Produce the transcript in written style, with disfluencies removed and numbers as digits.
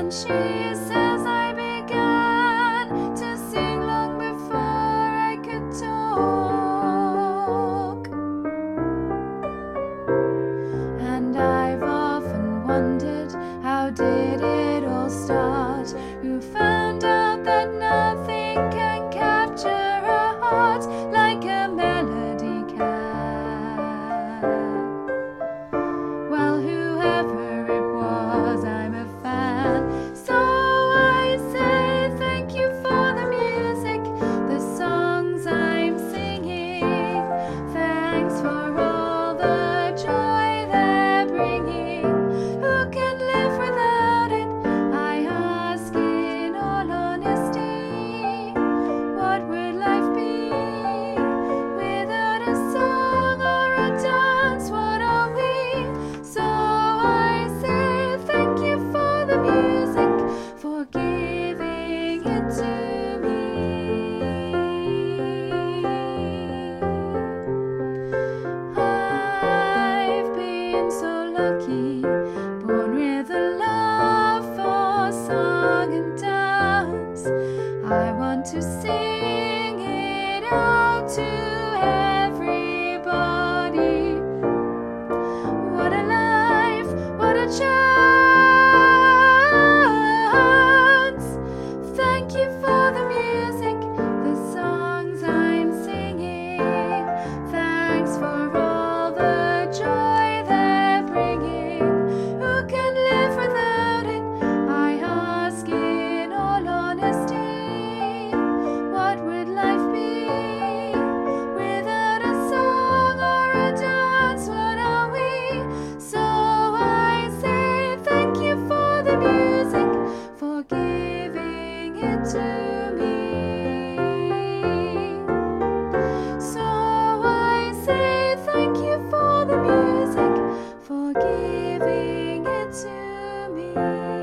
she says I began to sing long before I could talk. And I've often wondered, how did it all start? Who found out that nothing can capture a heart like a melody can? Well, whoever it was, I'm a fan. So I say thank you for the music, the songs I'm singing. Thanks for all the joy they're bringing. Who can live without it? I ask in all honesty. What would life be without a song or a dance? What are we? So I say thank you for the music, for giving it to me. I've been so lucky, born with a love for song and dance. I want to sing it out to everybody. What a life, what a chance. Thank you for the music, the songs I'm singing. Thanks for all the joy they're bringing. Who can live without it? I ask in all honesty. What would life be without a song or a dance? What are we? So I say thank you for the music, for giving it to me. So I say thank you for the music, for giving it to me.